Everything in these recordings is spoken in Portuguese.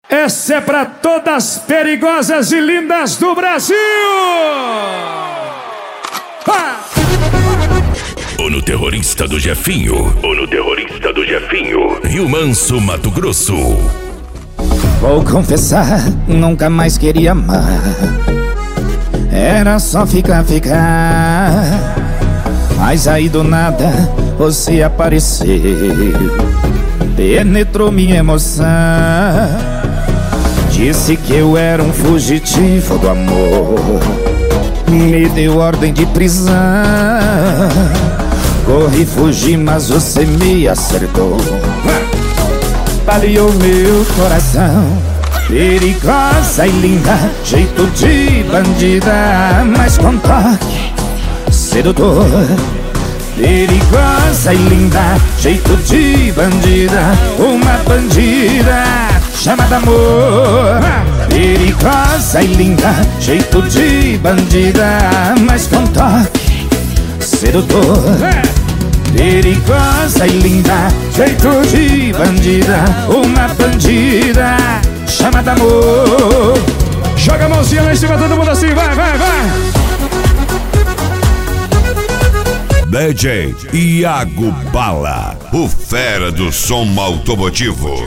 Essa é pra todas perigosas e lindas do Brasil! O no terrorista do Jefinho. Rio Manso, Mato Grosso. Vou confessar, nunca mais queria amar. Era só ficar. Mas aí do nada você apareceu, penetrou minha emoção. Disse que eu era um fugitivo do amor, me deu ordem de prisão. Corri, fugi, mas você me acertou, baleou meu coração. Perigosa e linda, jeito de bandida, mas com toque sedutor. Perigosa e linda, jeito de bandida, uma bandida chamada amor. Perigosa e linda, jeito de bandida, mas com toque sedutor. Perigosa e linda, jeito de bandida, uma bandida chamada amor. Joga a mãozinha lá em cima, todo mundo assim, vai! DJ Iago Bala, o fera do som automotivo.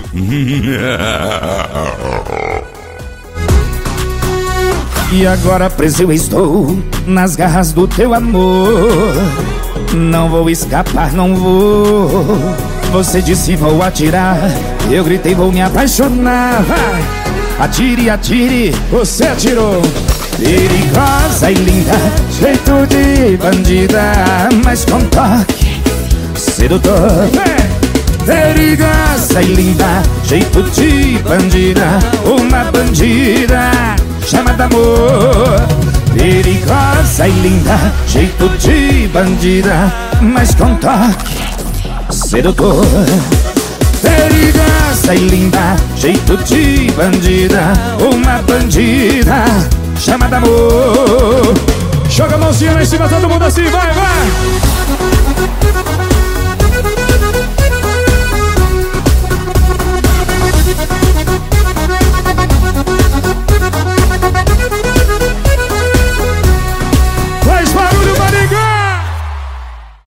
E agora preso eu estou nas garras do teu amor. Não vou escapar, não vou. Você disse vou atirar, eu gritei vou me apaixonar. Vai! Atire, atire, Você atirou! perigosa e linda, jeito de bandida, mas com toque sedutor. Perigosa e linda, jeito de bandida, uma bandida chamada amor. Perigosa e linda, jeito de bandida, mas com toque sedutor. Perigosa e linda, jeito de bandida, uma bandida chamada amor. Joga a mãozinha lá em cima, todo mundo assim, vai!